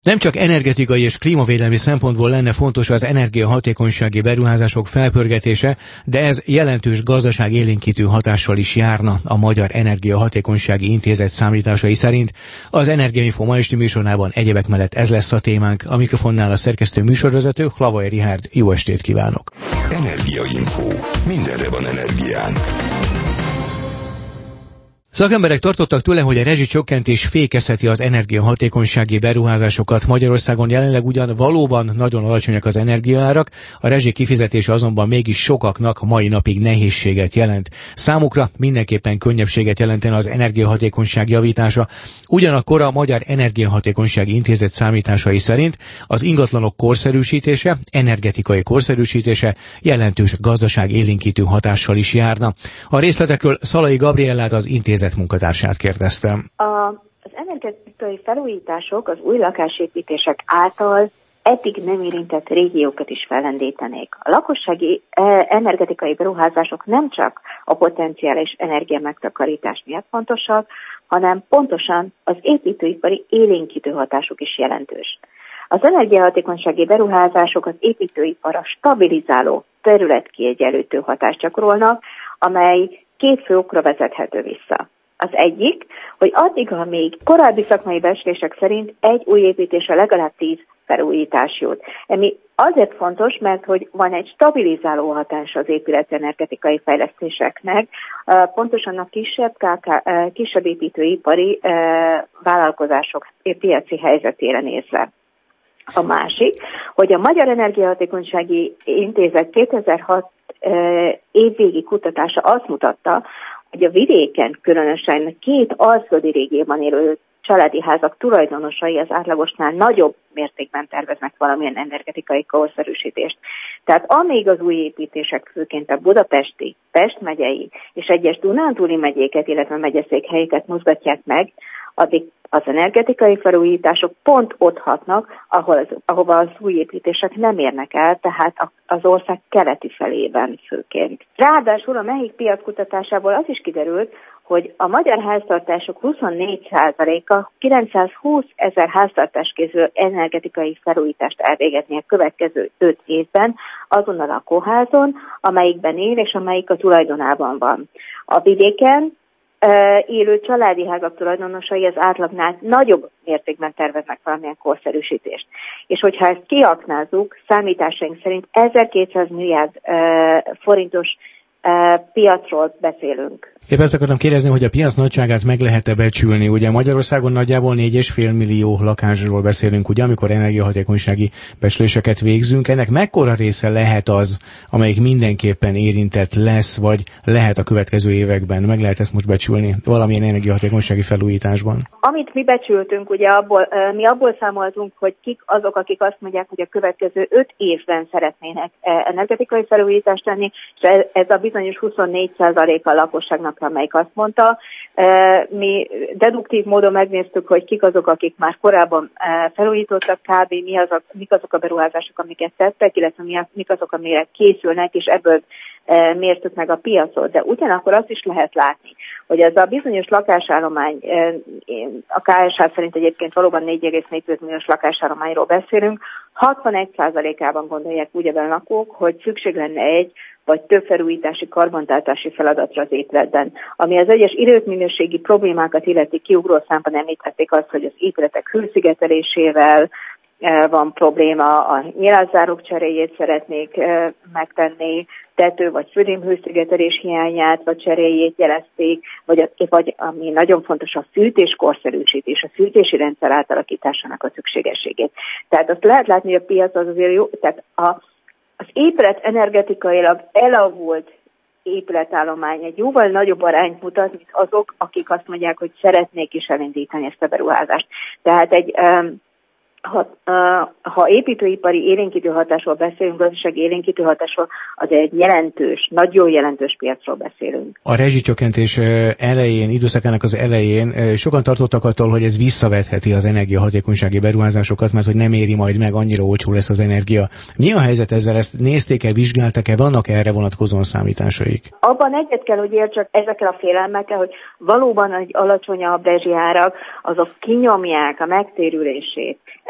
Nem csak energetikai és klímavédelmi szempontból lenne fontos az energiahatékonysági beruházások felpörgetése, de ez jelentős gazdaságélénkítő hatással is járna a Magyar Energiahatékonysági Intézet számításai szerint. Az Energiainfo ma esti műsorában egyebek mellett ez lesz a témánk. A mikrofonnál a szerkesztő műsorvezető Hlavaj Richárd. Jó estét kívánok! Energiainfo. Mindenre van energiánk. Szakemberek tartottak tőle, hogy a rezsicsökkentés fékezheti az energiahatékonysági beruházásokat. Magyarországon jelenleg ugyan valóban nagyon alacsonyak az energiaárak, a rezsi kifizetése azonban mégis sokaknak mai napig nehézséget jelent. Számukra mindenképpen könnyebbséget jelentene az energiahatékonyság javítása. Ugyanakkor a Magyar Energiahatékonysági Intézet számításai szerint az ingatlanok korszerűsítése, energetikai korszerűsítése jelentős gazdaságélénkítő hatással is járna. A részletekről Szalai Gabriellát, az intézet munkatársát kérdeztem. Az energetikai felújítások az új lakásépítések által eddig nem érintett régiókat is fellendítenék. A lakossági energetikai beruházások nem csak a potenciális energia megtakarítás miatt fontosak, hanem pontosan az építőipari élénkítő hatásuk is jelentős. Az energiahatékonysági beruházások az építőiparra stabilizáló, területkiegyenlítő hatást gyakorolnak, amely két fő okra vezethető vissza. Az egyik, hogy addig, amíg korábbi szakmai becslések szerint egy új építésre legalább 10 felújítás jut. Ami azért fontos, mert hogy van egy stabilizáló hatás az épületenergetikai fejlesztéseknek, pontosan a kisebb építőipari vállalkozások piaci helyzetére nézve. A másik, hogy a Magyar Energiahatékonysági Intézet 2006 évvégi kutatása azt mutatta, hogy a vidéken, különösen 2 alföldi régióban élő családi házak tulajdonosai az átlagosnál nagyobb mértékben terveznek valamilyen energetikai korszerűsítést. Tehát amíg az új építések főként a budapesti, Pest megyei és egyes Dunántúli megyéket, illetve megyeszékhelyeket mozgatják meg, addig az energetikai felújítások pont ott hatnak, ahova az új építések nem érnek el, tehát az ország keleti felében főként. Ráadásul a MEHIK piackutatásából az is kiderült, hogy a magyar háztartások 24%-a 920 000 háztartáskészülő energetikai felújítást elvégezni a következő 5 évben azon a lakóházon, amelyikben él és amelyik a tulajdonában van. A vidéken élő családi házak tulajdonosai az átlagnál nagyobb mértékben terveznek valamilyen korszerűsítést. És hogyha ezt kiaknázzuk, számításaink szerint 1200 milliárd forintos piacról beszélünk. Épp ezt akartam kérdezni, hogy a piac nagyságát meg lehet-e becsülni. Ugye Magyarországon nagyjából 4,5 millió lakásról beszélünk, ugye, amikor energiahatékonysági becsléseket végzünk. Ennek mekkora része lehet az, amelyik mindenképpen érintett lesz, vagy lehet a következő években? Meg lehet ezt most becsülni valamilyen energiahatékonysági felújításban? Amit mi becsültünk, ugye mi abból számoltunk, hogy kik azok, akik azt mondják, hogy a következő 5 évben szeretnének energetikai felújítást tenni, és ez a bizonyos 24% a lakosságnak, amelyik azt mondta. Mi deduktív módon megnéztük, hogy kik azok, akik már korábban felújítottak, mik azok a beruházások, amiket tettek, illetve mik azok, amire készülnek, és ebből mértük meg a piacot. De ugyanakkor azt is lehet látni, hogy ez a bizonyos lakásállomány, a KSH szerint egyébként valóban 4,4 milliós lakásállományról beszélünk, 61%-ában gondolják úgy ebben a lakók, hogy szükség lenne egy vagy több felújítási, karbantartási feladatra az épületben. Ami az egyes időminőségi problémákat illeti, kiugró számban említették azt, hogy az épületek hőszigetelésével van probléma, a nyilázzárok cseréjét szeretnék megtenni, tető vagy födémhőszigetelés hiányát vagy cseréjét jelezték, vagy ami nagyon fontos, a fűtés korszerűsítés, a fűtési rendszer átalakításának a szükségességét. Tehát azt lehet látni, hogy a piac az azért jó, tehát az épület energetikailag elavult épületállomány egy jóval nagyobb arányt mutat, mint azok, akik azt mondják, hogy szeretnék is elindítani ezt a beruházást. Tehát ha építőipari élénkítő hatásról beszélünk, gazdasági élénkítő hatásról, az egy jelentős, nagyon jelentős piacról beszélünk. A rezsicsökkentés időszakának az elején sokan tartottak attól, hogy ez visszavetheti az energiahatékonysági beruházásokat, mert hogy nem éri majd meg, annyira olcsó lesz az energia. Mi a helyzet ezzel? Ezt nézték-e, vizsgáltak-e, vannak erre vonatkozóan számításaik? Abban egyet kell, hogy értsek ezekkel a félelmekkel, hogy valóban egy alacsonyabb rezsiárak, azok kinyomják a megtérülését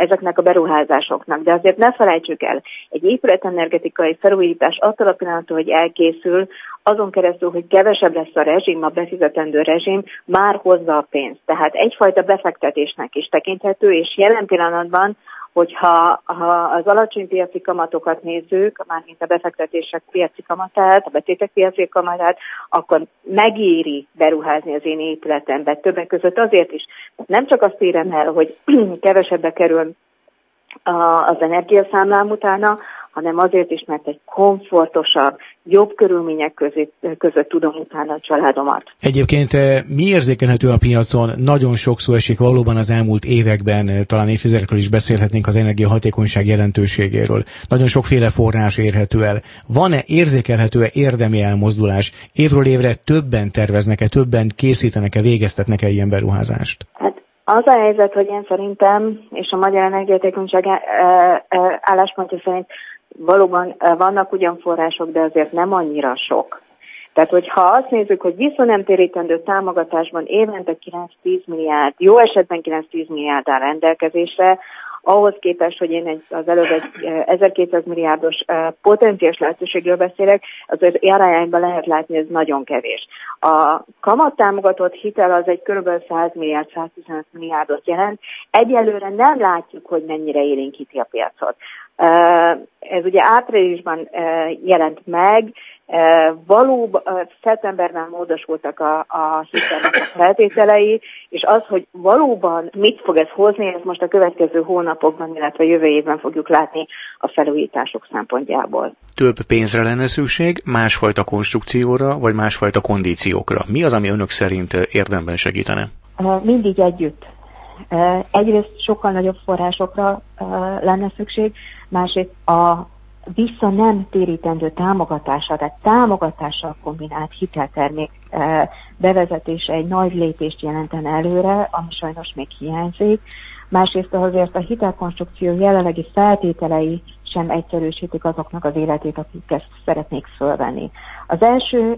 ezeknek a beruházásoknak. De azért ne felejtsük el, egy épületenergetikai felújítás attól a pillanattól, hogy elkészül, azon keresztül, hogy kevesebb lesz a rezsim, a befizetendő rezsim, már hozza a pénzt. Tehát egyfajta befektetésnek is tekinthető, és jelen pillanatban, hogyha az alacsony piaci kamatokat nézzük, mármint a befektetések piaci kamatát, a betétek piaci kamatát, akkor megéri beruházni az én épületembe. Többek között azért is, nem csak azt érem el, hogy kevesebbe kerül az energiaszámlám utána, hanem azért is, mert egy komfortosabb, jobb körülmények között tudom utána a családomat. Egyébként mi érzékelhető a piacon? Nagyon sok szó esik valóban az elmúlt években, talán évtizedekről is beszélhetnénk az energiahatékonyság jelentőségéről. Nagyon sokféle forrás érhető el. Van-e érzékelhető-e érdemi elmozdulás? Évről évre többen terveznek-e, többen készítenek-e, végeztetnek-e ilyen beruházást? Az a helyzet, hogy én szerintem, és a magyar energiahatékonyság álláspontja szerint valóban vannak ugyan források, de azért nem annyira sok. Tehát, hogyha azt nézzük, hogy visszanemtérítendő támogatásban évente 9-10 milliárd, jó esetben 9-10 milliárd áll rendelkezésre, ahhoz képest, hogy én az előbb egy 1200 milliárdos potenciális lehetőségről beszélek, azért arányában lehet látni, ez nagyon kevés. A kamattámogatott hitel az egy kb. 100 milliárd, 115 milliárdot jelent. Egyelőre nem látjuk, hogy mennyire élénkíti a piacot. Ez ugye áprilisban jelent meg, valóban szeptemberben módosultak a hitelnek a feltételei, és az, hogy valóban mit fog ez hozni, ez most a következő hónapokban, illetve jövő évben fogjuk látni a felújítások szempontjából. Több pénzre lenne szükség, másfajta konstrukcióra, vagy másfajta kondíciókra. Mi az, ami önök szerint érdemben segítene? Mindig együtt. Egyrészt sokkal nagyobb forrásokra lenne szükség, másrészt a vissza nem térítendő támogatása, tehát támogatással kombinált hiteltermék bevezetése egy nagy lépést jelentene előre, ami sajnos még hiányzik. Másrészt azért a hitelkonstrukció jelenlegi feltételei sem egyszerűsítik azoknak az életét, akik ezt szeretnék fölvenni. Az első,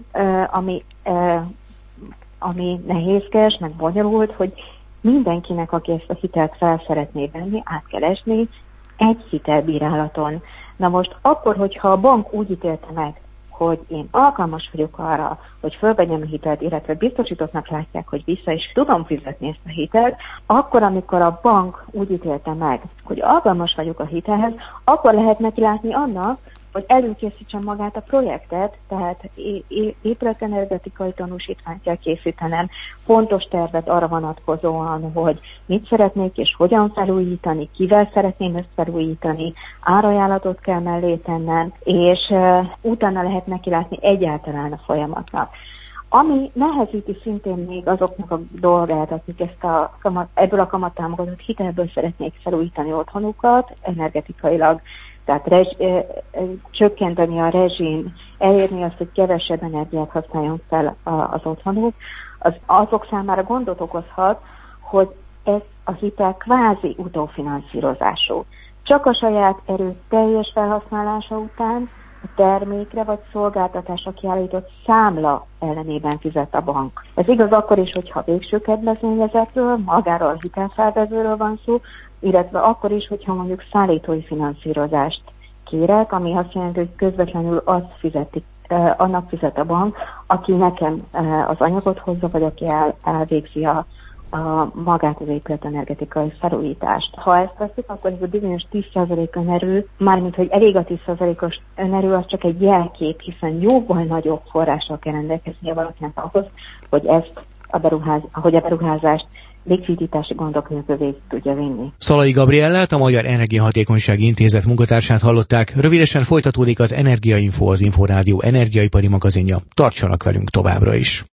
ami nehézkes, meg bonyolult, hogy mindenkinek, aki ezt a hitelt fel szeretné venni, át kell esni egy hitelbírálaton. Na most akkor, hogyha a bank úgy ítélte meg, hogy én alkalmas vagyok arra, hogy fölvegyem a hitelt, illetve biztosítottnak látják, hogy vissza is tudom fizetni ezt a hitelt, akkor, amikor a bank úgy ítélte meg, hogy alkalmas vagyok a hitelhez, akkor lehet neki látni annak, hogy előkészítsem magát a projektet, tehát épületenergetikai tanúsítványt kell készítenem, pontos tervet arra vonatkozóan, hogy mit szeretnék és hogyan felújítani, kivel szeretném ezt felújítani, árajánlatot kell mellé tennem, és utána lehet neki látni egyáltalán a folyamatnak. Ami nehezíti szintén még azoknak a dolgát, akik ebből a kamattámogatott hitelből szeretnék felújítani otthonukat, energetikailag, tehát csökkenteni a rezsim, elérni azt, hogy kevesebb energiát használjon fel az otthonuk, azok számára gondot okozhat, hogy ez a hitel kvázi utófinanszírozású. Csak a saját erő teljes felhasználása után a termékre vagy szolgáltatásra kiállított számla ellenében fizet a bank. Ez igaz akkor is, hogyha végső kedvezményezetről, magáról a hitelfelvevőről van szó, illetve akkor is, hogyha mondjuk szállítói finanszírozást kérek, ami azt jelenti, hogy közvetlenül annak fizet a bank, aki nekem az anyagot hozza, vagy aki elvégzi magát az épületenergetikai felújítást. Ha ezt veszik, akkor ez a bizonyos 10% önerő, mármint hogy elég a 10%-os önerő, az csak egy jelkép, hiszen jóval nagyobb forrással kell rendelkeznie valakinek ahhoz, hogy a beruházást likviditási gondok nélkül végig tudja vinni. Szalai Gabriellát, a Magyar Energiahatékonysági Intézet munkatársát hallották. Rövidesen folytatódik az Energiainfo, az Inforádió energiaipari magazinja. Tartsanak velünk továbbra is!